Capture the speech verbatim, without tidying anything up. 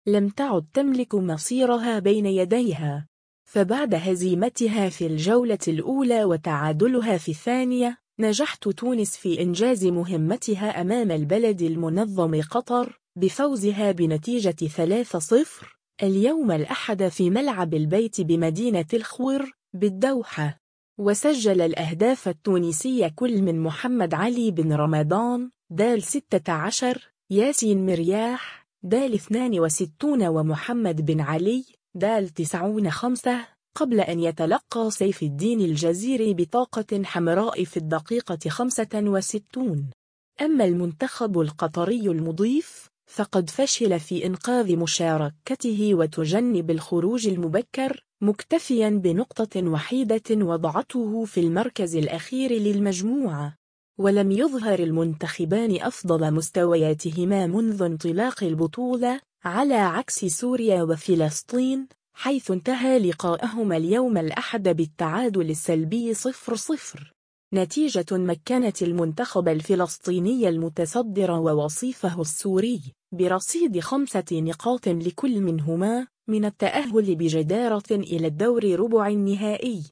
لم تعد تملك مصيرها بين يديها. فبعد هزيمتها في الجولة الأولى وتعادلها في الثانية، نجحت تونس في إنجاز مهمتها أمام البلد المنظم قطر بفوزها بنتيجة ثلاثة صفر اليوم الأحد في ملعب البيت بمدينة الخور بالدوحة. وسجل الأهداف التونسية كل من محمد علي بن رمضان دال ستة عشر، ياسين مرياح دال اثنان وستين ومحمد بن علي دال تسعون خمسة، قبل أن يتلقى سيف الدين الجزيري بطاقة حمراء في الدقيقة خمسة وستين. أما المنتخب القطري المضيف فقد فشل في إنقاذ مشاركته وتجنب الخروج المبكر، مكتفيا بنقطة وحيدة وضعته في المركز الأخير للمجموعة. ولم يظهر المنتخبان أفضل مستوياتهما منذ انطلاق البطولة، على عكس سوريا وفلسطين، حيث انتهى لقاءهما اليوم الأحد بالتعادل السلبي صفر صفر، نتيجة مكنت المنتخب الفلسطيني المتصدر ووصيفه السوري برصيد خمسة نقاط لكل منهما من التأهل بجدارة إلى الدور ربع النهائي.